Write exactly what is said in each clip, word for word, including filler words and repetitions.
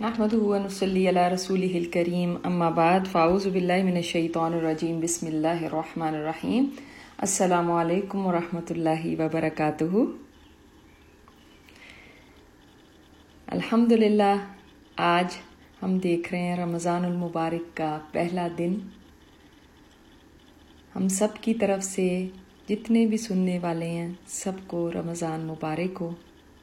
नहमदुहु व नुसल्ली अला रसूलिहिल करीम अम्मा बाद फ़ाऊज़ु बिल्लाहि मिनश शैतानिर रजीम बिस्मिल्लाहिर रहमानिर रहीम। अस्सलामु अलैकुम व रहमतुल्लाहि व बरकातुहू। अल्हम्दुलिल्लाह, आज हम देख रहे हैं रमज़ानुल मुबारक का पहला दिन। हम सब की तरफ से जितने भी सुनने वाले हैं सबको रमज़ान मुबारक हो।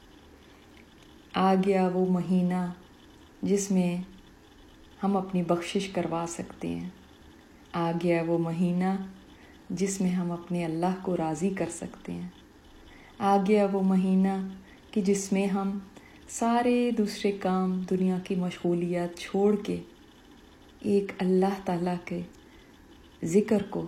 आ गया वो महीना जिसमें हम अपनी बख्शिश करवा सकते हैं। आ गया वो महीना जिसमें हम अपने अल्लाह को राज़ी कर सकते हैं। आ गया वो महीना कि जिसमें हम सारे दूसरे काम, दुनिया की मशगूलियत छोड़ के एक अल्लाह ताला के ज़िक्र को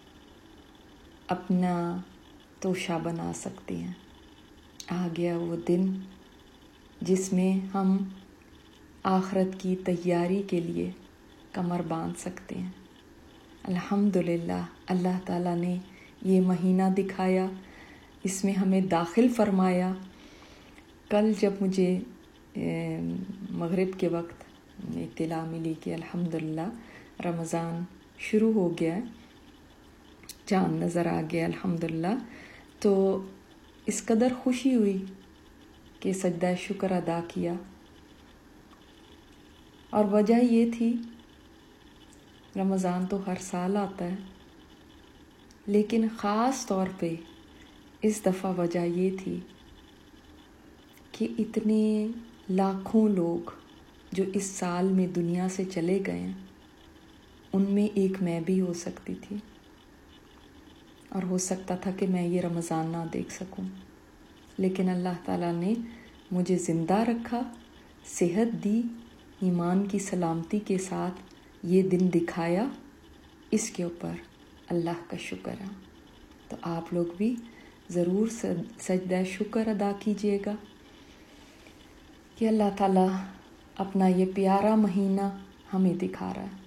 अपना तोशा बना सकते हैं। आ गया वो दिन जिसमें हम आखरत की तैयारी के लिए कमर बांध सकते हैं। अल्हम्दुलिल्लाह, अल्लाह ताला ने ये महीना दिखाया, इसमें हमें दाखिल फरमाया। कल जब मुझे मगरिब के वक्त इत्तला मिली कि अल्हम्दुलिल्लाह रमज़ान शुरू हो गया है, चाँद नज़र आ गया अल्हम्दुलिल्लाह, तो इस कदर खुशी हुई कि सजदा शुक्र अदा किया। और वजह ये थी, रमज़ान तो हर साल आता है, लेकिन ख़ास तौर पे इस दफ़ा वजह ये थी कि इतने लाखों लोग जो इस साल में दुनिया से चले गए हैं, उनमें एक मैं भी हो सकती थी। और हो सकता था कि मैं ये रमज़ान ना देख सकूं, लेकिन अल्लाह ताला ने मुझे ज़िंदा रखा, सेहत दी, ईमान की सलामती के साथ ये दिन दिखाया। इसके ऊपर अल्लाह का शुक्र है। तो आप लोग भी ज़रूर सजदा शुक्र अदा कीजिएगा कि अल्लाह ताला अपना ये प्यारा महीना हमें दिखा रहा है।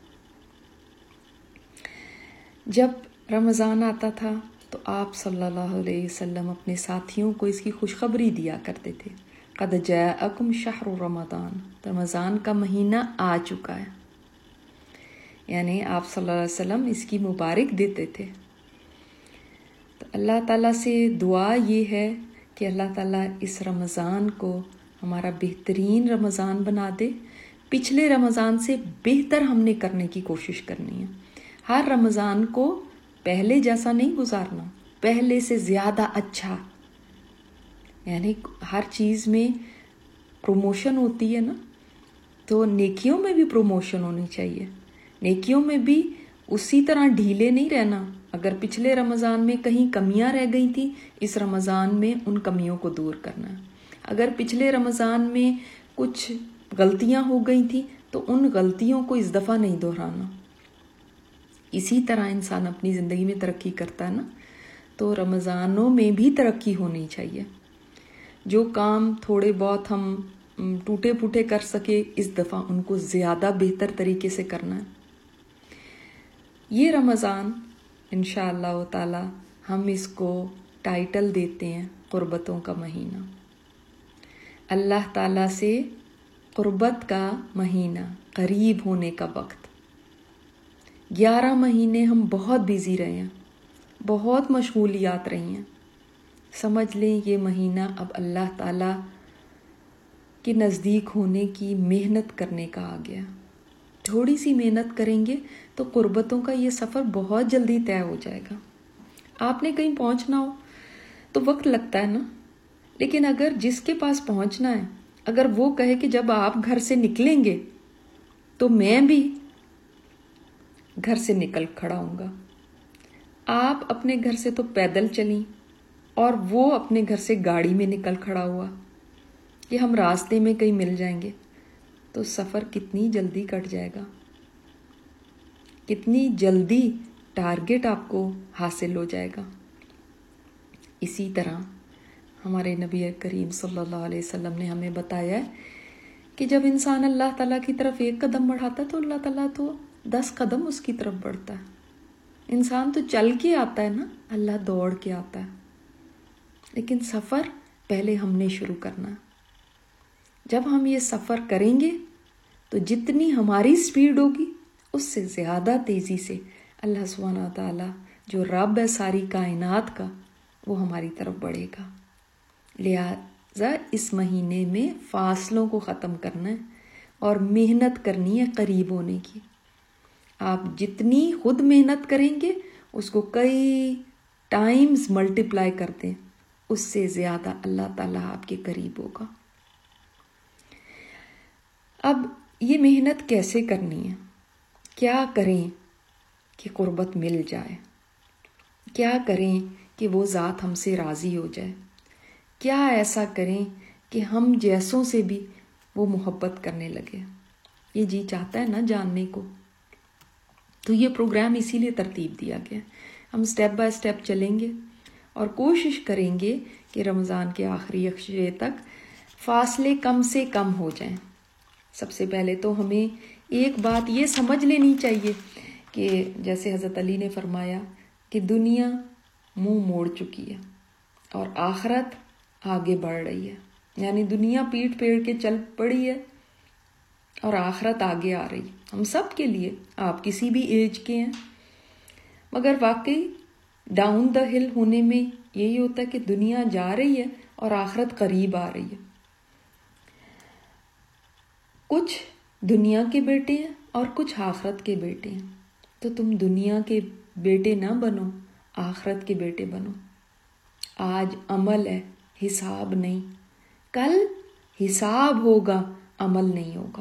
जब रमज़ान आता था तो आप सल्लल्लाहु अलैहि वसल्लम अपने साथियों को इसकी खुशखबरी दिया करते थे, क़द जाअकुम शहरु रमज़ान, रमज़ान का महीना आ चुका है। यानी आप सल्लल्लाहु अलैहि वसल्लम इसकी मुबारक देते थे। तो अल्लाह ताला से दुआ ये है कि अल्लाह ताला इस रमज़ान को हमारा बेहतरीन रमज़ान बना दे। पिछले रमज़ान से बेहतर हमने करने की कोशिश करनी है। हर रमज़ान को पहले जैसा नहीं गुजारना, पहले से ज़्यादा अच्छा। यानी हर चीज़ में प्रमोशन होती है ना, तो नेकियों में भी प्रमोशन होनी चाहिए। नेकियों में भी उसी तरह ढीले नहीं रहना। अगर पिछले रमज़ान में कहीं कमियां रह गई थी, इस रमज़ान में उन कमियों को दूर करना है। अगर पिछले रमज़ान में कुछ गलतियां हो गई थी, तो उन गलतियों को इस दफ़ा नहीं दोहराना। इसी तरह इंसान अपनी ज़िंदगी में तरक्की करता है ना, तो रमज़ानों में भी तरक्की होनी चाहिए। जो काम थोड़े बहुत हम टूटे फूटे कर सके, इस दफ़ा उनको ज़्यादा बेहतर तरीके से करना है। ये रमज़ान इंशाअल्लाह ताला हम इसको टाइटल देते हैं क़ुर्बतों का महीना। अल्लाह ताला से क़ुर्बत का महीना, करीब होने का वक्त। ग्यारह महीने हम बहुत बिज़ी रहे हैं, बहुत मशगूलियात रही हैं। समझ लें ये महीना अब अल्लाह ताला के नज़दीक होने की मेहनत करने का आ गया। थोड़ी सी मेहनत करेंगे तो क़ुर्बतों का ये सफ़र बहुत जल्दी तय हो जाएगा। आपने कहीं पहुंचना हो तो वक्त लगता है ना, लेकिन अगर जिसके पास पहुंचना है, अगर वो कहे कि जब आप घर से निकलेंगे तो मैं भी घर से निकल खड़ा हूँगा। आप अपने घर से तो पैदल चली और वो अपने घर से गाड़ी में निकल खड़ा हुआ कि हम रास्ते में कहीं मिल जाएंगे, तो सफ़र कितनी जल्दी कट जाएगा, कितनी जल्दी टारगेट आपको हासिल हो जाएगा। इसी तरह हमारे नबी करीम सल्लल्लाहु अलैहि वसल्लम ने हमें बताया है कि जब इंसान अल्लाह ताला की तरफ एक कदम बढ़ाता है तो अल्लाह ताला तो दस कदम उसकी तरफ बढ़ता है। इंसान तो चल के आता है ना, अल्लाह दौड़ के आता है। लेकिन सफ़र पहले हमने शुरू करना है। जब हम ये सफ़र करेंगे تو جتنی ہماری سپیڈ ہوگی اس سے زیادہ تیزی سے اللہ سبحانہ تعالیٰ جو رب ہے ساری کائنات کا وہ ہماری طرف بڑھے گا۔ لہٰذا اس مہینے میں فاصلوں کو ختم کرنا ہے اور محنت کرنی ہے قریب ہونے کی۔ آپ جتنی خود محنت کریں گے اس کو کئی ٹائمز ملٹیپلائی کر دیں، اس سے زیادہ اللہ تعالیٰ آپ کے قریب ہوگا۔ اب یہ محنت کیسے کرنی ہے؟ کیا کریں کہ قربت مل جائے؟ کیا کریں کہ وہ ذات ہم سے راضی ہو جائے؟ کیا ایسا کریں کہ ہم جیسوں سے بھی وہ محبت کرنے لگے؟ یہ جی چاہتا ہے نا جاننے کو، تو یہ پروگرام اسی لیے ترتیب دیا گیا۔ ہم سٹیپ بائی سٹیپ چلیں گے اور کوشش کریں گے کہ رمضان کے آخری عشرے تک فاصلے کم سے کم ہو جائیں۔ سب سے پہلے تو ہمیں ایک بات یہ سمجھ لینی چاہیے کہ جیسے حضرت علی نے فرمایا کہ دنیا منہ موڑ چکی ہے اور آخرت آگے بڑھ رہی ہے، یعنی دنیا پیٹ پیڑ کے چل پڑی ہے اور آخرت آگے آ رہی ہے ہم سب کے لیے۔ آپ کسی بھی ایج کے ہیں، مگر واقعی ڈاؤن دا ہل ہونے میں یہی ہوتا ہے کہ دنیا جا رہی ہے اور آخرت قریب آ رہی ہے۔ کچھ دنیا کے بیٹے ہیں اور کچھ آخرت کے بیٹے ہیں، تو تم دنیا کے بیٹے نہ بنو، آخرت کے بیٹے بنو۔ آج عمل ہے، حساب نہیں۔ کل حساب ہوگا، عمل نہیں ہوگا۔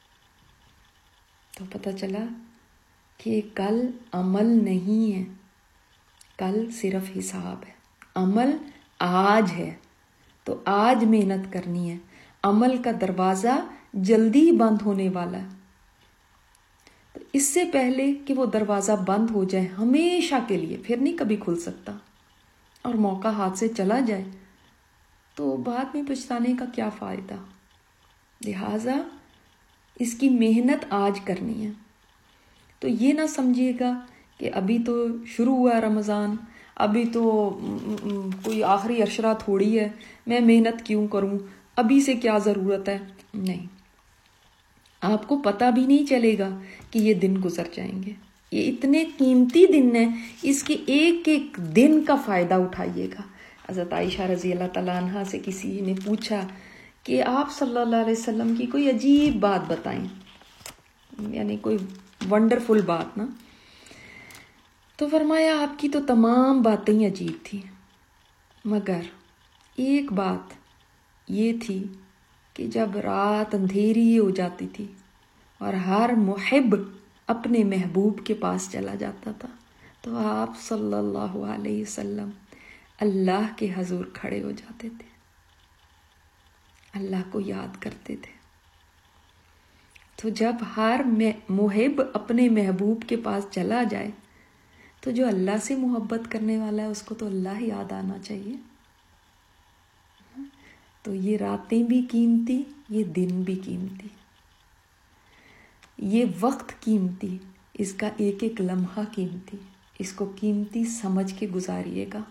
تو پتہ چلا کہ کل عمل نہیں ہے، کل صرف حساب ہے۔ عمل آج ہے تو آج محنت کرنی ہے۔ عمل کا دروازہ جلدی ہی بند ہونے والا ہے، تو اس سے پہلے کہ وہ دروازہ بند ہو جائے ہمیشہ کے لیے، پھر نہیں کبھی کھل سکتا، اور موقع ہاتھ سے چلا جائے تو بعد میں پچھتانے کا کیا فائدہ؟ لہٰذا اس کی محنت آج کرنی ہے۔ تو یہ نہ سمجھیے گا کہ ابھی تو شروع ہوا رمضان، ابھی تو کوئی آخری عشرہ تھوڑی ہے، میں محنت کیوں کروں، ابھی سے کیا ضرورت ہے؟ نہیں، آپ کو پتہ بھی نہیں چلے گا کہ یہ دن گزر جائیں گے۔ یہ اتنے قیمتی دن ہیں، اس کے ایک ایک دن کا فائدہ اٹھائیے گا۔ حضرت عائشہ رضی اللہ تعالیٰ عنہ سے کسی نے پوچھا کہ آپ صلی اللہ علیہ وسلم کی کوئی عجیب بات بتائیں، یعنی کوئی ونڈرفل بات نا۔ تو فرمایا آپ کی تو تمام باتیں ہی عجیب تھیں، مگر ایک بات یہ تھی کہ جب رات اندھیری ہو جاتی تھی اور ہر محب اپنے محبوب کے پاس چلا جاتا تھا تو آپ صلی اللہ علیہ وسلم اللہ کے حضور کھڑے ہو جاتے تھے، اللہ کو یاد کرتے تھے۔ تو جب ہر محب اپنے محبوب کے پاس چلا جائے تو جو اللہ سے محبت کرنے والا ہے اس کو تو اللہ یاد آنا چاہیے۔ تو یہ راتیں بھی قیمتی، یہ دن بھی قیمتی، یہ وقت قیمتی، اس کا ایک ایک لمحہ قیمتی، اس کو قیمتی سمجھ کے گزاریے گا۔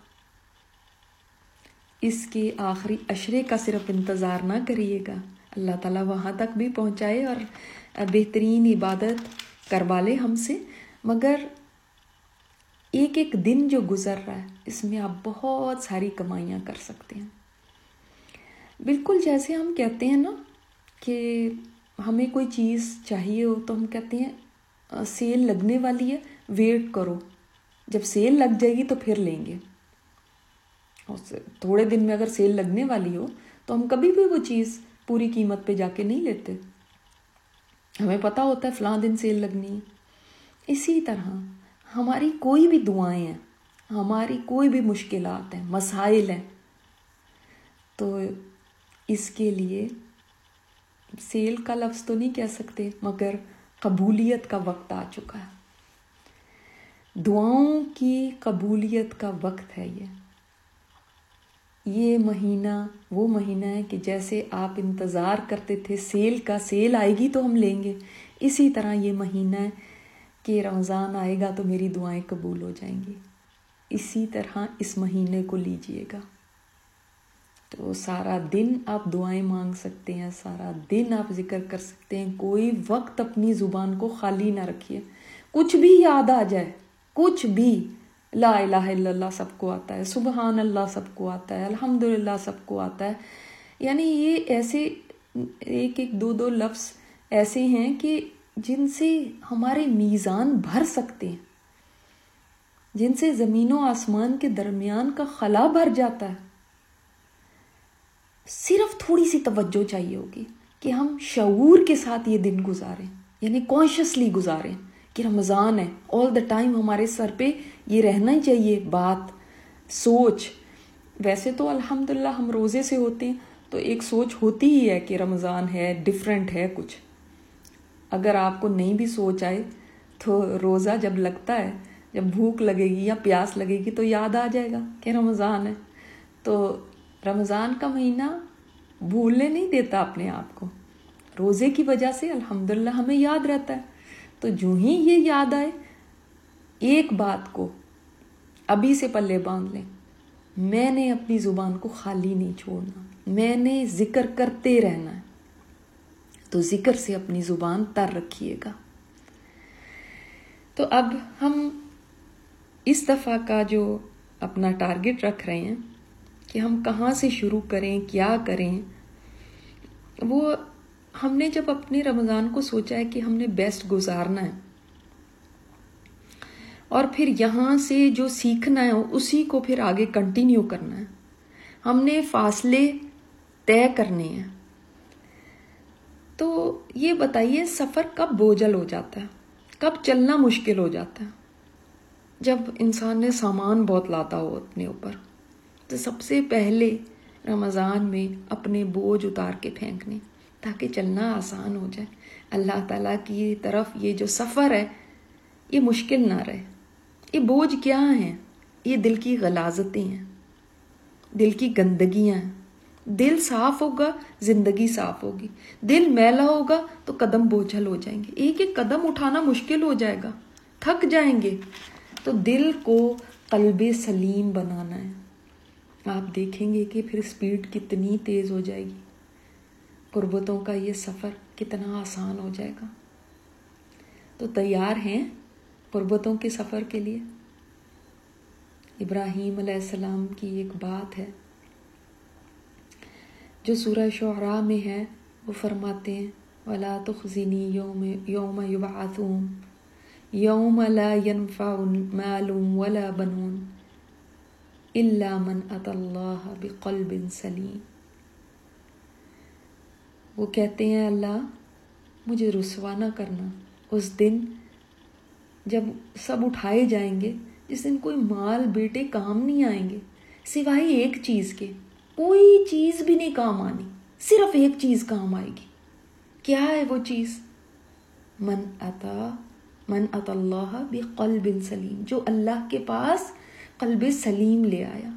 اس کے آخری عشرے کا صرف انتظار نہ کریے گا، اللہ تعالیٰ وہاں تک بھی پہنچائے اور بہترین عبادت کروا لے ہم سے، مگر ایک ایک دن جو گزر رہا ہے اس میں آپ بہت ساری کمائیاں کر سکتے ہیں۔ بالکل جیسے ہم کہتے ہیں نا کہ ہمیں کوئی چیز چاہیے ہو تو ہم کہتے ہیں سیل لگنے والی ہے، ویٹ کرو، جب سیل لگ جائے گی تو پھر لیں گے۔ تھوڑے دن میں اگر سیل لگنے والی ہو تو ہم کبھی بھی وہ چیز پوری قیمت پہ جا کے نہیں لیتے، ہمیں پتہ ہوتا ہے فلاں دن سیل لگنی ہے۔ اسی طرح ہماری کوئی بھی دعائیں ہیں، ہماری کوئی بھی مشکلات ہیں، مسائل ہیں، تو اس کے لیے سیل کا لفظ تو نہیں کہہ سکتے، مگر قبولیت کا وقت آ چکا ہے۔ دعاؤں کی قبولیت کا وقت ہے یہ یہ مہینہ وہ مہینہ ہے کہ جیسے آپ انتظار کرتے تھے سیل کا، سیل آئے گی تو ہم لیں گے، اسی طرح یہ مہینہ ہے کہ رمضان آئے گا تو میری دعائیں قبول ہو جائیں گی۔ اسی طرح اس مہینے کو لیجئے گا، تو سارا دن آپ دعائیں مانگ سکتے ہیں، سارا دن آپ ذکر کر سکتے ہیں، کوئی وقت اپنی زبان کو خالی نہ رکھیے. کچھ بھی یاد آ جائے، کچھ بھی، لا الہ الا اللہ سب کو آتا ہے، سبحان اللہ سب کو آتا ہے، الحمدللہ سب کو آتا ہے. یعنی یہ ایسے ایک ایک دو دو لفظ ایسے ہیں کہ جن سے ہمارے میزان بھر سکتے ہیں، جن سے زمین و آسمان کے درمیان کا خلا بھر جاتا ہے. صرف تھوڑی سی توجہ چاہیے ہوگی کہ ہم شعور کے ساتھ یہ دن گزاریں، یعنی کانشیسلی گزاریں کہ رمضان ہے. آل دا ٹائم ہمارے سر پہ یہ رہنا ہی چاہیے بات، سوچ. ویسے تو الحمدللہ ہم روزے سے ہوتے ہیں تو ایک سوچ ہوتی ہی ہے کہ رمضان ہے، ڈیفرنٹ ہے کچھ. اگر آپ کو نہیں بھی سوچ آئے تو روزہ جب لگتا ہے، جب بھوک لگے گی یا پیاس لگے گی تو یاد آ جائے گا کہ رمضان ہے. تو رمضان کا مہینہ بھولنے نہیں دیتا اپنے آپ کو، روزے کی وجہ سے الحمدللہ ہمیں یاد رہتا ہے. تو جو ہی یہ یاد آئے، ایک بات کو ابھی سے پلے باندھ لیں، میں نے اپنی زبان کو خالی نہیں چھوڑنا، میں نے ذکر کرتے رہنا ہے. تو ذکر سے اپنی زبان تر رکھیے گا. تو اب ہم اس دفعہ کا جو اپنا ٹارگٹ رکھ رہے ہیں کہ ہم کہاں سے شروع کریں، کیا کریں، وہ ہم نے جب اپنے رمضان کو سوچا ہے کہ ہم نے بیسٹ گزارنا ہے اور پھر یہاں سے جو سیکھنا ہے اسی کو پھر آگے کنٹینیو کرنا ہے. ہم نے فاصلے طے کرنے ہیں. تو یہ بتائیے سفر کب بوجھل ہو جاتا ہے، کب چلنا مشکل ہو جاتا ہے؟ جب انسان نے سامان بہت لاتا ہو اپنے اوپر. تو سب سے پہلے رمضان میں اپنے بوجھ اتار کے پھینکنے تاکہ چلنا آسان ہو جائے. اللہ تعالیٰ کی طرف یہ جو سفر ہے یہ مشکل نہ رہے. یہ بوجھ کیا ہیں؟ یہ دل کی غلاظتیں ہیں، دل کی گندگیاں ہیں. دل صاف ہوگا زندگی صاف ہوگی، دل میلا ہوگا تو قدم بوجھل ہو جائیں گے، ایک ایک قدم اٹھانا مشکل ہو جائے گا، تھک جائیں گے. تو دل کو قلب سلیم بنانا ہے. آپ دیکھیں گے کہ پھر سپیڈ کتنی تیز ہو جائے گی، قربتوں کا یہ سفر کتنا آسان ہو جائے گا. تو تیار ہیں قربتوں کے سفر کے لیے؟ ابراہیم علیہ السلام کی ایک بات ہے جو سورہ شعراء میں ہے، وہ فرماتے ہیں وَلَا تُخْزِنِي يَوْمَ يَوْمَ يُبْعَثُونَ يَوْمَ لَا يَنْفَعُ مَالٌ وَلَا بَنُونَ إِلَّا مَنْ أَتَى اللَّهَ بِقَلْبٍ سَلِيمٍ. وہ کہتے ہیں اللہ مجھے رسوا نہ کرنا اس دن جب سب اٹھائے جائیں گے، جس دن کوئی مال بیٹے کام نہیں آئیں گے سوائے ایک چیز کے. کوئی چیز بھی نہیں کام آنی، صرف ایک چیز کام آئے گی. کیا ہے وہ چیز؟ من اتا من اتا اللہ بقلب سلیم، جو اللہ کے پاس قلب سلیم لے آیا.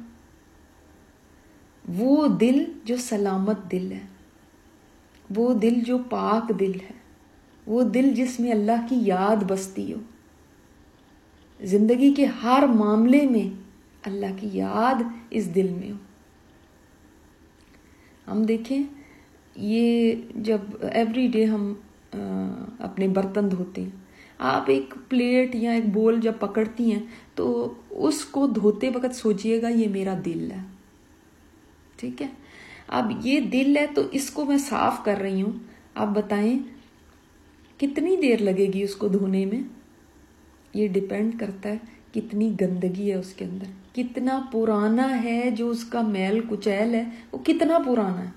وہ دل جو سلامت دل ہے، وہ دل جو پاک دل ہے، وہ دل جس میں اللہ کی یاد بستی ہو، زندگی کے ہر معاملے میں اللہ کی یاد اس دل میں ہو. ہم دیکھیں یہ جب ایوری ڈے ہم اپنے برتن دھوتے ہیں، آپ ایک پلیٹ یا ایک بول جب پکڑتی ہیں تو اس کو دھوتے وقت سوچئے گا یہ میرا دل ہے، ٹھیک ہے؟ اب یہ دل ہے تو اس کو میں صاف کر رہی ہوں، آپ بتائیں کتنی دیر لگے گی اس کو دھونے میں؟ یہ ڈیپینڈ کرتا ہے کتنی گندگی ہے اس کے اندر، کتنا پرانا ہے جو اس کا میل کچیل ہے، وہ کتنا پرانا ہے.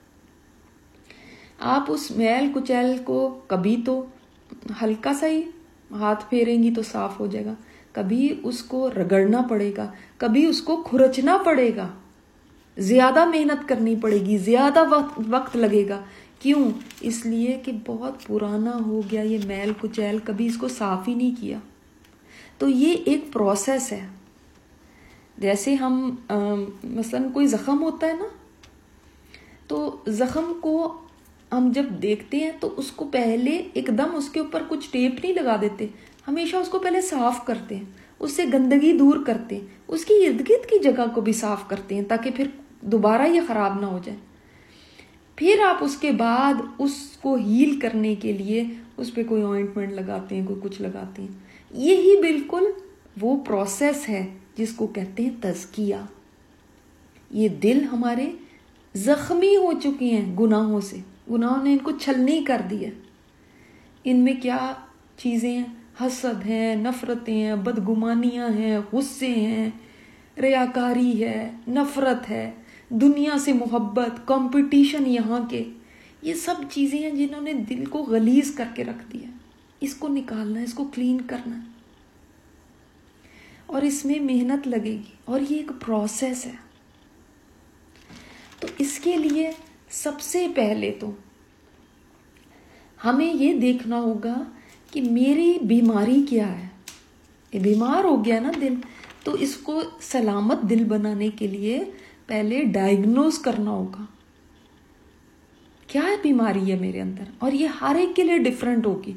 آپ اس میل کچیل کو کبھی تو ہلکا سا ہی ہاتھ پھیریں گی تو صاف ہو جائے گا، کبھی اس کو رگڑنا پڑے گا، کبھی اس کو کھرچنا پڑے گا، زیادہ محنت کرنی پڑے گی، زیادہ وقت وقت لگے گا. کیوں؟ اس لیے کہ بہت پرانا ہو گیا یہ میل کچیل، کبھی اس کو صاف ہی نہیں کیا. تو یہ ایک پروسیس ہے. جیسے ہم مثلا کوئی زخم ہوتا ہے نا، تو زخم کو ہم جب دیکھتے ہیں تو اس کو پہلے ایک دم اس کے اوپر کچھ ٹیپ نہیں لگا دیتے، ہمیشہ اس کو پہلے صاف کرتے ہیں، اس سے گندگی دور کرتے ہیں، اس کی ارد گرد کی جگہ کو بھی صاف کرتے ہیں تاکہ پھر دوبارہ یہ خراب نہ ہو جائے. پھر آپ اس کے بعد اس کو ہیل کرنے کے لیے اس پہ کوئی آئنٹمنٹ لگاتے ہیں, کوئی کچھ لگاتے ہیں. یہی بالکل وہ پروسیس ہے جس کو کہتے ہیں تزکیہ. یہ دل ہمارے زخمی ہو چکے ہیں گناہوں سے, گناہوں نے ان کو چھلنی کر دیا. ان میں کیا چیزیں ہیں؟ حسد ہیں, نفرتیں ہیں, بدگمانیاں ہیں, غصے ہیں, ریاکاری ہے, نفرت ہے, دنیا سے محبت, کمپٹیشن یہاں کے. یہ سب چیزیں ہیں جنہوں نے دل کو غلیظ کر کے رکھ دیا. اس کو نکالنا ہے, اس کو کلین کرنا ہے, اور اس میں محنت لگے گی, اور یہ ایک پروسیس ہے. تو اس کے لیے سب سے پہلے تو ہمیں یہ دیکھنا ہوگا کہ میری بیماری کیا ہے. یہ بیمار ہو گیا نا دل, تو اس کو سلامت دل بنانے کے لیے پہلے ڈائیگنوز کرنا ہوگا کیا ہے بیماری ہے میرے اندر. اور یہ ہر ایک کے لیے ڈیفرنٹ ہوگی.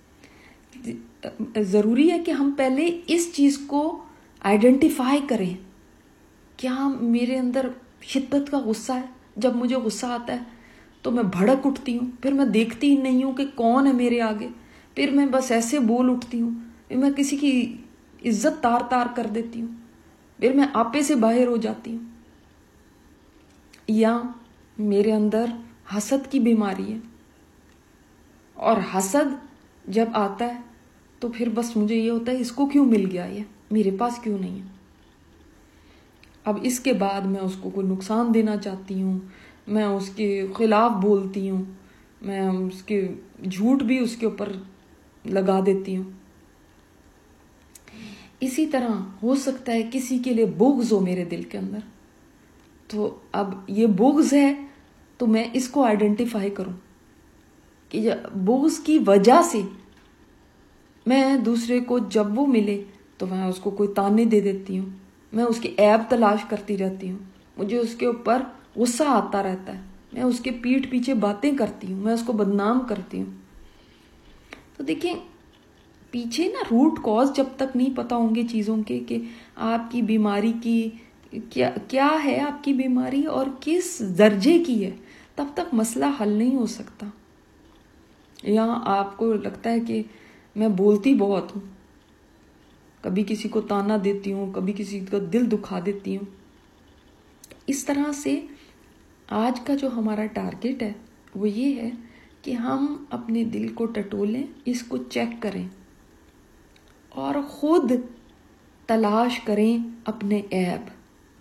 ضروری ہے کہ ہم پہلے اس چیز کو آئیڈینٹیفائی کریں. کیا میرے اندر شدت کا غصہ ہے؟ جب مجھے غصہ آتا ہے تو میں بھڑک اٹھتی ہوں, پھر میں دیکھتی ہی نہیں ہوں کہ کون ہے میرے آگے, پھر میں بس ایسے بول اٹھتی ہوں, پھر میں کسی کی عزت تار تار کر دیتی ہوں, پھر میں آپے سے باہر ہو جاتی ہوں. یا میرے اندر حسد کی بیماری ہے, اور حسد جب آتا ہے تو پھر بس مجھے یہ ہوتا ہے اس کو کیوں مل گیا, یہ میرے پاس کیوں نہیں ہے. اب اس کے بعد میں اس کو کوئی نقصان دینا چاہتی ہوں, میں اس کے خلاف بولتی ہوں, میں اس کے جھوٹ بھی اس کے اوپر لگا دیتی ہوں. اسی طرح ہو سکتا ہے کسی کے لیے بغض ہو میرے دل کے اندر, تو اب یہ بغض ہے تو میں اس کو آئیڈینٹیفائی کروں کہ بغض کی وجہ سے میں دوسرے کو جب وہ ملے تو میں اس کو کوئی تانے دے دیتی ہوں, میں اس کے عیب تلاش کرتی رہتی ہوں, مجھے اس کے اوپر غصہ آتا رہتا ہے, میں اس کے پیٹھ پیچھے باتیں کرتی ہوں, میں اس کو بدنام کرتی ہوں. تو دیکھیں پیچھے نا روٹ کاز جب تک نہیں پتا ہوں گے چیزوں کے کہ آپ کی بیماری کی کیا کیا ہے, آپ کی بیماری اور کس درجے کی ہے, تب تک مسئلہ حل نہیں ہو سکتا. یا آپ کو لگتا ہے کہ میں بولتی بہت ہوں, کبھی کسی کو تانا دیتی ہوں, کبھی کسی کا دل دکھا دیتی ہوں. اس طرح سے آج کا جو ہمارا ٹارگٹ ہے وہ یہ ہے کہ ہم اپنے دل کو ٹٹولیں, اس کو چیک کریں اور خود تلاش کریں اپنے عیب.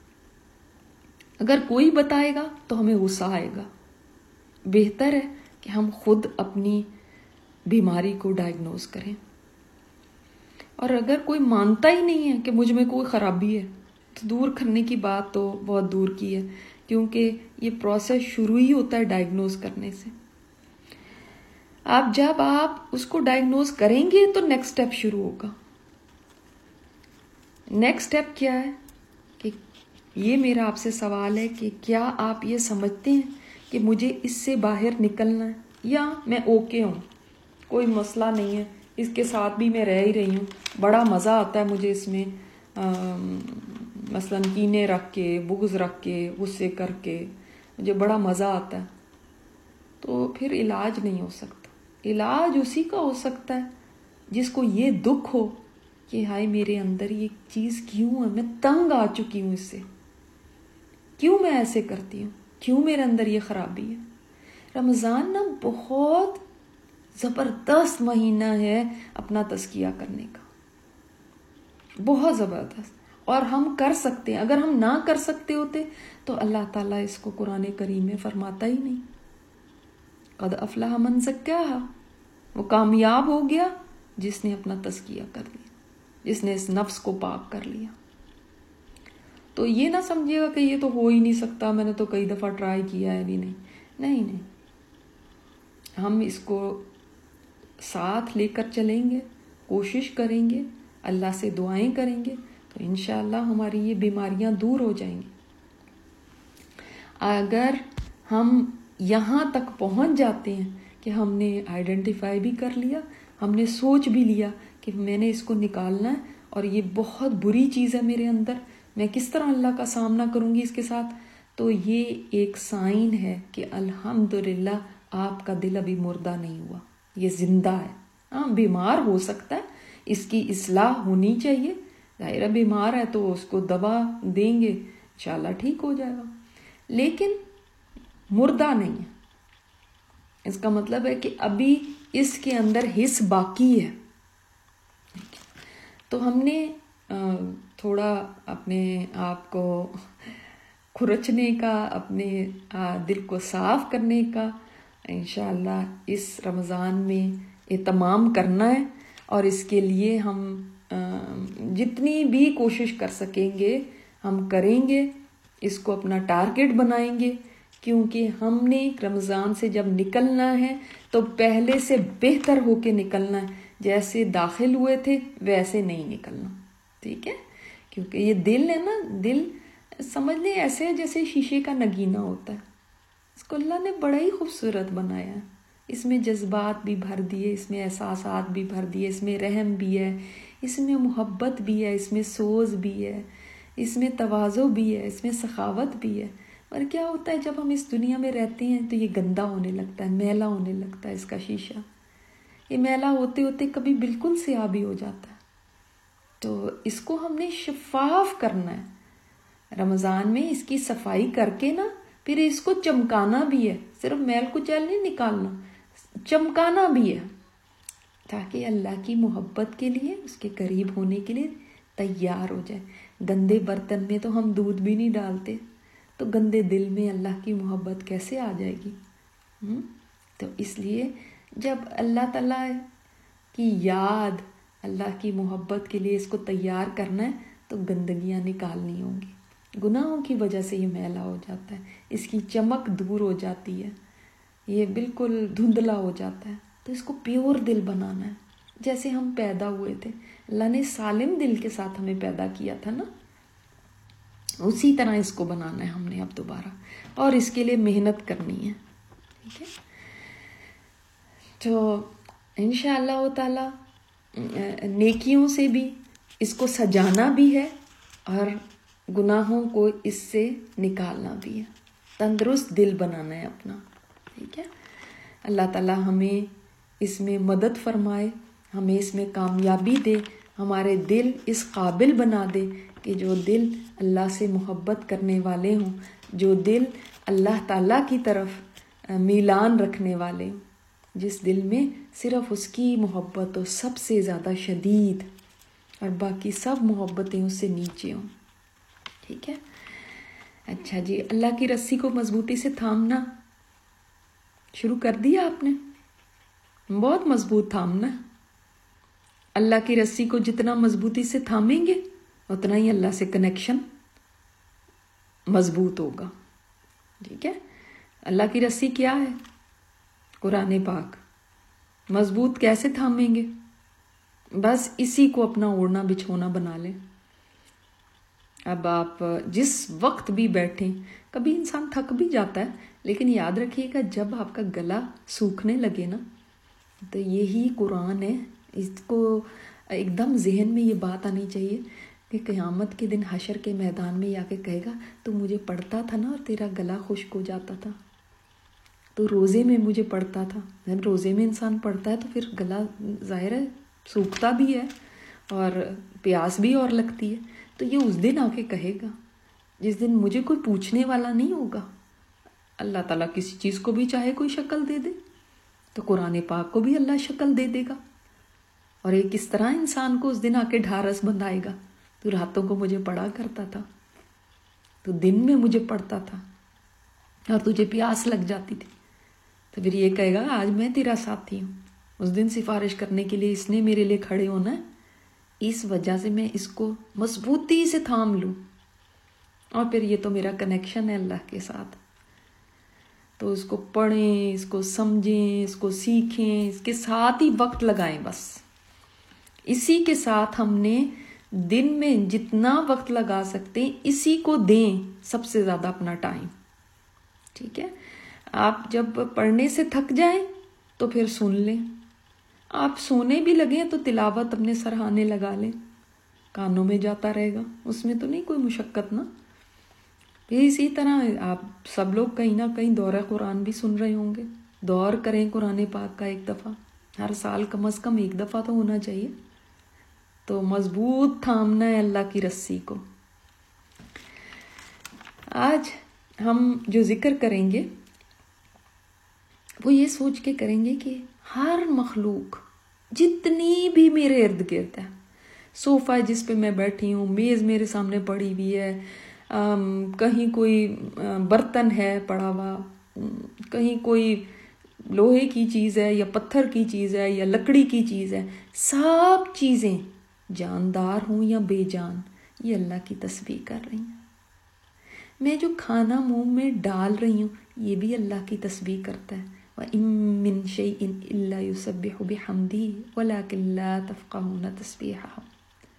اگر کوئی بتائے گا تو ہمیں غصہ آئے گا. بہتر ہے کہ ہم خود اپنی بیماری کو ڈائیگنوز کریں. اور اگر کوئی مانتا ہی نہیں ہے کہ مجھ میں کوئی خرابی ہے تو دور کرنے کی بات تو بہت دور کی ہے, کیونکہ یہ پروسیس شروع ہی ہوتا ہے ڈائیگنوز کرنے سے. آپ جب آپ اس کو ڈائیگنوز کریں گے تو نیکسٹ سٹیپ شروع ہوگا. نیکسٹ سٹیپ کیا ہے کہ یہ میرا آپ سے سوال ہے کہ کیا آپ یہ سمجھتے ہیں کہ مجھے اس سے باہر نکلنا ہے, یا میں اوکے ہوں, کوئی مسئلہ نہیں ہے, اس کے ساتھ بھی میں رہ ہی رہی ہوں, بڑا مزہ آتا ہے مجھے اس میں, مثلا کینے رکھ کے, بغض رکھ کے, غصے کر کے مجھے بڑا مزہ آتا ہے. تو پھر علاج نہیں ہو سکتا. علاج اسی کا ہو سکتا ہے جس کو یہ دکھ ہو کہ ہائے میرے اندر یہ چیز کیوں ہے, میں تنگ آ چکی ہوں اس سے, کیوں میں ایسے کرتی ہوں, کیوں میرے اندر یہ خرابی ہے. رمضان نا بہت زبردست مہینہ ہے اپنا تزکیہ کرنے کا, بہت زبردست. اور ہم کر سکتے ہیں. اگر ہم نہ کر سکتے ہوتے تو اللہ تعالیٰ اس کو قرآن کریم میں فرماتا ہی نہیں. قد افلح من زکاہا, وہ کامیاب ہو گیا جس نے اپنا تزکیہ کر لیا, جس نے اس نفس کو پاک کر لیا. تو یہ نہ سمجھیے گا کہ یہ تو ہو ہی نہیں سکتا, میں نے تو کئی دفعہ ٹرائی کیا ہے, بھی نہیں نہیں نہیں ہم اس کو ساتھ لے کر چلیں گے, کوشش کریں گے, اللہ سے دعائیں کریں گے, تو انشاءاللہ ہماری یہ بیماریاں دور ہو جائیں گی. اگر ہم یہاں تک پہنچ جاتے ہیں کہ ہم نے آئیڈینٹیفائی بھی کر لیا, ہم نے سوچ بھی لیا کہ میں نے اس کو نکالنا ہے اور یہ بہت بری چیز ہے میرے اندر, میں کس طرح اللہ کا سامنا کروں گی اس کے ساتھ, تو یہ ایک سائن ہے کہ الحمدللہ آپ کا دل ابھی مردہ نہیں ہوا، یہ زندہ ہے. ہاں بیمار ہو سکتا ہے، اس کی اصلاح ہونی چاہیے. ظاہر ہے بیمار ہے تو اس کو دوا دیں گے انشاءاللہ ٹھیک ہو جائے گا، لیکن مردہ نہیں ہے. اس کا مطلب ہے کہ ابھی اس کے اندر حس باقی ہے. تو ہم نے تھوڑا اپنے آپ کو کھرچنے کا، اپنے دل کو صاف کرنے کا انشاءاللہ اس رمضان میں اہتمام کرنا ہے، اور اس کے لیے ہم جتنی بھی کوشش کر سکیں گے ہم کریں گے. اس کو اپنا ٹارگٹ بنائیں گے، کیونکہ ہم نے رمضان سے جب نکلنا ہے تو پہلے سے بہتر ہو کے نکلنا ہے. جیسے داخل ہوئے تھے ویسے نہیں نکلنا، ٹھیک ہے؟ کیونکہ یہ دل ہے نا، دل سمجھ لیں ایسے ہے جیسے شیشے کا نگینہ ہوتا ہے. اس کو اللہ نے بڑا ہی خوبصورت بنایا ہے. اس میں جذبات بھی بھر دیے، اس میں احساسات بھی بھر دیے، اس میں رحم بھی ہے، اس میں محبت بھی ہے، اس میں سوز بھی ہے، اس میں تواضع بھی ہے، اس میں سخاوت بھی ہے. اور کیا ہوتا ہے جب ہم اس دنیا میں رہتے ہیں تو یہ گندا ہونے لگتا ہے، میلا ہونے لگتا ہے اس کا شیشہ. یہ میلا ہوتے ہوتے کبھی بالکل سیاہ بھی ہو جاتا ہے. تو اس کو ہم نے شفاف کرنا ہے رمضان میں، اس کی صفائی کر کے نا پھر اس کو چمکانا بھی ہے. صرف میل کچیل نہیں نکالنا، چمکانا بھی ہے، تاکہ اللہ کی محبت کے لیے، اس کے قریب ہونے کے لیے تیار ہو جائے. گندے برتن میں تو ہم دودھ بھی نہیں ڈالتے، تو گندے دل میں اللہ کی محبت کیسے آ جائے گی؟ تو اس لیے جب اللہ تعالیٰ کی یاد، اللہ کی محبت کے لیے اس کو تیار کرنا ہے تو گندگیاں نکالنی ہوں گی. گناہوں کی وجہ سے یہ میلا ہو جاتا ہے، اس کی چمک دور ہو جاتی ہے، یہ بالکل دھندلا ہو جاتا ہے. تو اس کو پیور دل بنانا ہے. جیسے ہم پیدا ہوئے تھے، اللہ نے سالم دل کے ساتھ ہمیں پیدا کیا تھا نا، اسی طرح اس کو بنانا ہے ہم نے اب دوبارہ، اور اس کے لیے محنت کرنی ہے. ٹھیک ہے؟ تو انشاءاللہ تعالی نیکیوں سے بھی اس کو سجانا بھی ہے اور گناہوں کو اس سے نکالنا بھی ہے. تندرست دل بنانا ہے اپنا. ٹھیک ہے؟ اللہ تعالی ہمیں اس میں مدد فرمائے، ہمیں اس میں کامیابی دے، ہمارے دل اس قابل بنا دے کہ جو دل اللہ سے محبت کرنے والے ہوں، جو دل اللہ تعالیٰ کی طرف میلان رکھنے والے ہوں، جس دل میں صرف اس کی محبت ہو سب سے زیادہ شدید، اور باقی سب محبتیں اس سے نیچے ہوں. ٹھیک ہے؟ اچھا جی، اللہ کی رسی کو مضبوطی سے تھامنا شروع کر دیا آپ نے؟ بہت مضبوط تھامنا. اللہ کی رسی کو جتنا مضبوطی سے تھامیں گے اتنا ہی اللہ سے کنیکشن مضبوط ہوگا. ٹھیک ہے؟ اللہ کی رسی کیا ہے؟ قرآن پاک. مضبوط کیسے تھامیں گے؟ بس اسی کو اپنا اوڑھنا بچھونا بنا لیں. اب آپ جس وقت بھی بیٹھیں، کبھی انسان تھک بھی جاتا ہے، لیکن یاد رکھیے گا جب آپ کا گلا سوکھنے لگے نا تو یہی قرآن ہے. اس کو ایک دم ذہن میں یہ بات آنی چاہیے کہ قیامت کے دن حشر کے میدان میں آ کے کہے گا تو مجھے پڑھتا تھا نا اور تیرا گلا خشک ہو جاتا تھا، تو روزے میں مجھے پڑھتا تھا. جب روزے میں انسان پڑھتا ہے تو پھر گلا ظاہر ہے سوکھتا بھی ہے اور پیاس بھی اور لگتی ہے. تو یہ اس دن آ کے کہے گا جس دن مجھے کوئی پوچھنے والا نہیں ہوگا. اللہ تعالیٰ کسی چیز کو بھی چاہے کوئی شکل دے دے تو قرآن پاک کو بھی اللہ شکل دے دے گا، اور ایک اس طرح انسان کو اس دن آ کے ڈھارس بندھائے گا. تو راتوں کو مجھے پڑھا کرتا تھا، تو دن میں مجھے پڑھتا تھا، اور تجھے پیاس لگ جاتی تھی، تو پھر یہ کہے گا آج میں تیرا ساتھی ہوں. اس دن سفارش کرنے کے لیے اس نے میرے لیے کھڑے ہونا ہے. اس وجہ سے میں اس کو مضبوطی سے تھام لوں، اور پھر یہ تو میرا کنیکشن ہے اللہ کے ساتھ. تو اس کو پڑھیں، اس کو سمجھیں، اس کو سیکھیں، اس کے ساتھ ہی وقت لگائیں. بس اسی کے ساتھ ہم نے دن میں جتنا وقت لگا سکتے ہیں اسی کو دیں سب سے زیادہ اپنا ٹائم. ٹھیک ہے؟ آپ جب پڑھنے سے تھک جائیں تو پھر سن لیں. آپ سونے بھی لگیں تو تلاوت اپنے سرہانے لگا لیں، کانوں میں جاتا رہے گا، اس میں تو نہیں کوئی مشقت نا. پھر اسی طرح آپ سب لوگ کہیں نہ کہیں دورہ قرآن بھی سن رہے ہوں گے. دور کریں قرآن پاک کا ایک دفعہ، ہر سال کم از کم ایک دفعہ تو ہونا چاہیے. تو مضبوط تھامنا ہے اللہ کی رسی کو. آج ہم جو ذکر کریں گے وہ یہ سوچ کے کریں گے کہ ہر مخلوق جتنی بھی میرے ارد گرد ہے، صوفہ جس پہ میں بیٹھی ہوں، میز میرے سامنے پڑی ہوئی ہے، کہیں کوئی برتن ہے پڑا ہوا، کہیں کوئی لوہے کی چیز ہے یا پتھر کی چیز ہے یا لکڑی کی چیز ہے، سب چیزیں جاندار ہوں یا بے جان یہ اللہ کی تسبیح کر رہی ہیں. میں جو کھانا منہ میں ڈال رہی ہوں یہ بھی اللہ کی تسبیح کرتا ہے. وَإِن مِّن شَيْءٍ إِلَّا يُسَبِّحُ بِحَمْدِهِ وَلَكِن لَّا تَفْقَهُونَ تَسْبِيحَهُمْ.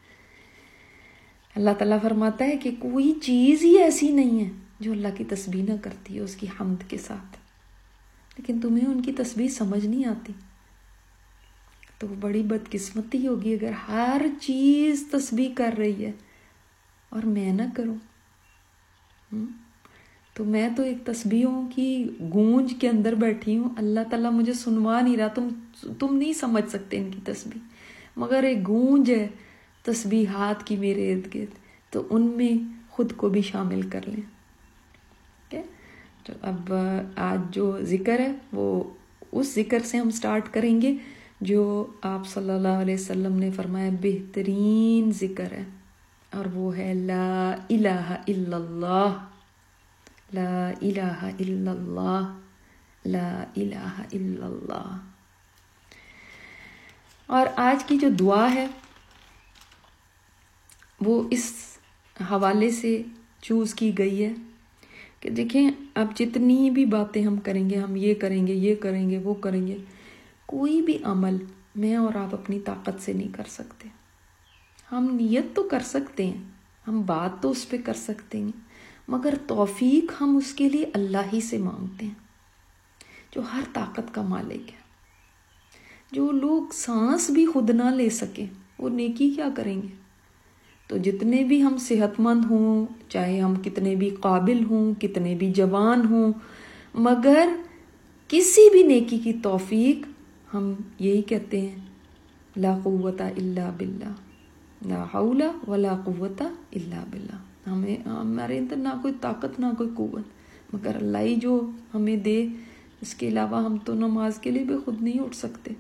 اللہ تعالیٰ فرماتا ہے کہ کوئی چیز ہی ایسی نہیں ہے جو اللہ کی تسبیح نہ کرتی ہے اس کی حمد کے ساتھ، لیکن تمہیں ان کی تسبیح سمجھ نہیں آتی. تو بڑی بدقسمتی ہوگی اگر ہر چیز تسبیح کر رہی ہے اور میں نہ کروں. تو میں تو ایک تسبیحوں کی گونج کے اندر بیٹھی ہوں، اللہ تعالیٰ مجھے سنوا نہیں رہا. تم تم نہیں سمجھ سکتے ان کی تسبیح، مگر ایک گونج ہے تسبیحات کی میرے ارد گرد، تو ان میں خود کو بھی شامل کر لیں. تو اب آج جو ذکر ہے وہ اس ذکر سے ہم سٹارٹ کریں گے جو آپ صلی اللہ علیہ وسلم نے فرمایا بہترین ذکر ہے، اور وہ ہے لا الہ الا اللہ، لا الہ الا اللہ، لا الہ الا اللہ. اور آج کی جو دعا ہے وہ اس حوالے سے چوز کی گئی ہے کہ دیکھیں اب جتنی بھی باتیں ہم کریں گے، ہم یہ کریں گے، یہ کریں گے، وہ کریں گے، کوئی بھی عمل میں اور آپ اپنی طاقت سے نہیں کر سکتے. ہم نیت تو کر سکتے ہیں، ہم بات تو اس پہ کر سکتے ہیں، مگر توفیق ہم اس کے لیے اللہ ہی سے مانگتے ہیں جو ہر طاقت کا مالک ہے. جو لوگ سانس بھی خود نہ لے سکیں وہ نیکی کیا کریں گے؟ تو جتنے بھی ہم صحت مند ہوں، چاہے ہم کتنے بھی قابل ہوں، کتنے بھی جوان ہوں، مگر کسی بھی نیکی کی توفیق ہم یہی کہتے ہیں لا قوت الا باللہ، لا حول ولا قوت الا باللہ. ہمیں ہمارے اندر نہ کوئی طاقت نہ کوئی قوت، مگر اللہ ہی جو ہمیں دے، اس کے علاوہ ہم تو نماز کے لیے بھی خود نہیں اٹھ سکتے.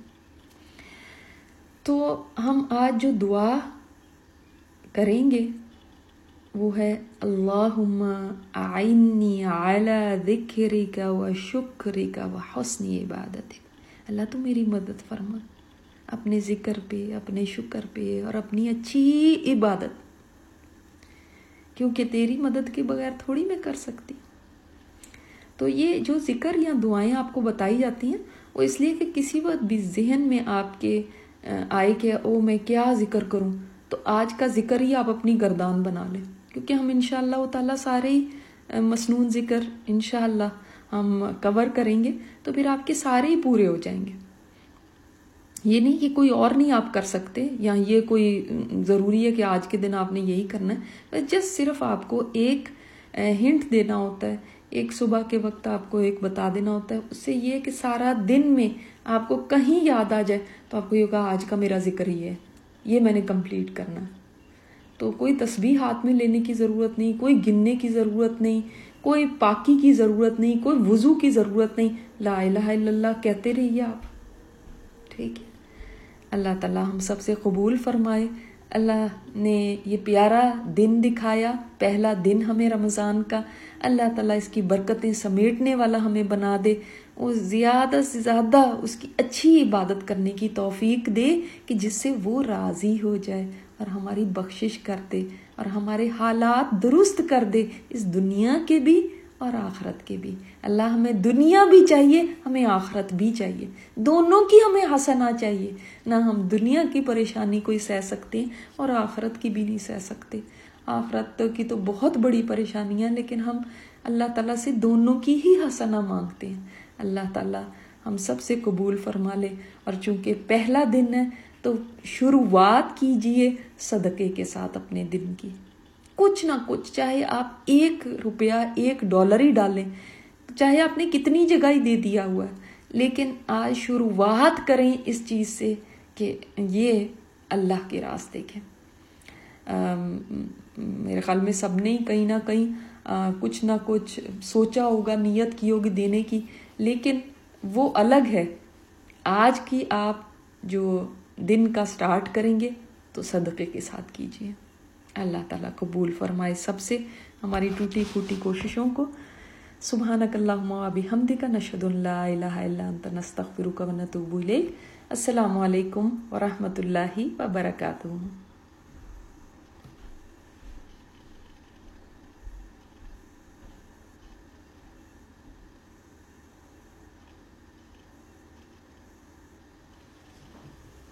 تو ہم آج جو دعا کریں گے وہ ہے اللہم اعنی علی ذکرک و شکرک و حسن عبادتک. اللہ تو میری مدد فرما اپنے ذکر پہ، اپنے شکر پہ اور اپنی اچھی عبادت، کیونکہ تیری مدد کے بغیر تھوڑی میں کر سکتی. تو یہ جو ذکر یا دعائیں آپ کو بتائی جاتی ہیں وہ اس لیے کہ کسی وقت بھی ذہن میں آپ کے آئے کہ او میں کیا ذکر کروں، تو آج کا ذکر ہی آپ اپنی گردان بنا لیں، کیونکہ ہم انشاءاللہ تعالیٰ سارے ہی مسنون ذکر انشاءاللہ ہم کور کریں گے، تو پھر آپ کے سارے ہی پورے ہو جائیں گے. یہ نہیں کہ کوئی اور نہیں آپ کر سکتے، یا یہ کوئی ضروری ہے کہ آج کے دن آپ نے یہی کرنا ہے. جسٹ صرف آپ کو ایک ہنٹ دینا ہوتا ہے، ایک صبح کے وقت آپ کو ایک بتا دینا ہوتا ہے. اس سے یہ کہ سارا دن میں آپ کو کہیں یاد آ جائے تو آپ کو یہ کہا آج کا میرا ذکر ہی ہے، یہ میں نے کمپلیٹ کرنا ہے. تو کوئی تسبیح ہاتھ میں لینے کی ضرورت نہیں، کوئی گننے کی ضرورت نہیں، کوئی پاکی کی ضرورت نہیں، کوئی وضو کی ضرورت نہیں. لا الہ الا اللہ کہتے رہیے آپ. ٹھیک ہے، اللہ تعالیٰ ہم سب سے قبول فرمائے. اللہ نے یہ پیارا دن دکھایا، پہلا دن ہمیں رمضان کا. اللہ تعالیٰ اس کی برکتیں سمیٹنے والا ہمیں بنا دے، وہ زیادہ سے زیادہ اس کی اچھی عبادت کرنے کی توفیق دے کہ جس سے وہ راضی ہو جائے اور ہماری بخشش کر دے اور ہمارے حالات درست کر دے، اس دنیا کے بھی اور آخرت کے بھی. اللہ ہمیں دنیا بھی چاہیے، ہمیں آخرت بھی چاہیے، دونوں کی ہمیں ہنسنا چاہیے. نہ ہم دنیا کی پریشانی کوئی سہ سکتے اور آخرت کی بھی نہیں سہ سکتے. آخرت کی تو بہت بڑی پریشانیاں، لیکن ہم اللہ تعالیٰ سے دونوں کی ہی ہنسنا مانگتے ہیں. اللہ تعالیٰ ہم سب سے قبول فرما لے. اور چونکہ پہلا دن ہے تو شروعات کیجئے صدقے کے ساتھ اپنے دن کی. کچھ نہ کچھ، چاہے آپ ایک روپیہ ایک ڈالر ہی ڈالیں، چاہے آپ نے کتنی جگہ ہی دے دیا ہوا ہے، لیکن آج شروعات کریں اس چیز سے کہ یہ اللہ کے راستے کے۔ میرے خیال میں سب نے کہیں نہ کہیں کچھ نہ کچھ سوچا ہوگا، نیت کی ہوگی دینے کی، لیکن وہ الگ ہے۔ آج کی آپ جو دن کا سٹارٹ کریں گے تو صدقے کے ساتھ کیجیے۔ اللہ تعالیٰ قبول فرمائے سب سے ہماری ٹوٹی پھوٹی کوششوں کو۔ سبحانک اللہم و بحمدک، نشہد ان لا الہ الا انت، نستغفرک و نتوب الیک۔ السلام علیکم ورحمۃ اللہ وبرکاتہ۔